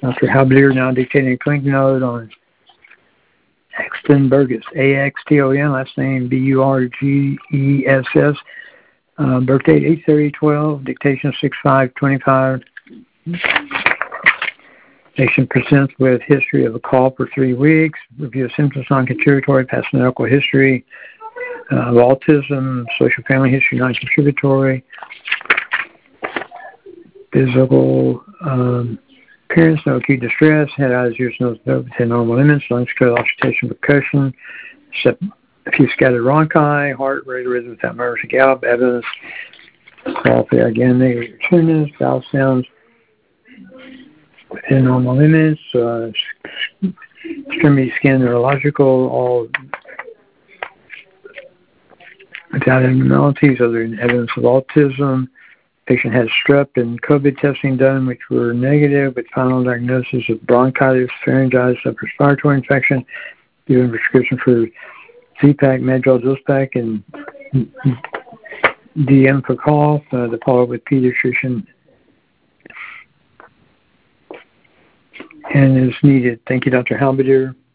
Dr. Halbedier now dictating a clinic note on Axton Burgess, A-X-T-O-N, last name B-U-R-G-E-S-S. Birth date 8/30/12, dictation 6/5/25. Patient presents with history of a call for 3 weeks, review of symptoms non-contributory, past medical history of autism, social family history non-contributory, physical appearance, no acute distress, head, eyes, ears, nose, throat within normal limits, lungs clear, auscultation, percussion, except a few scattered rhonchi, heart rate, rhythm without murmurs or gallop, evidence, again, negative tunes, vowel sounds within normal limits, extremity scan neurological, all without abnormalities other than evidence of autism. Patient had strep and COVID testing done, which were negative, with final diagnosis of bronchitis, pharyngitis, upper respiratory infection, given prescription for Z-Pak, Madril, Zospak, and DM for cough, to follow up with pediatrician and is needed. Thank you, Dr. Halbedier.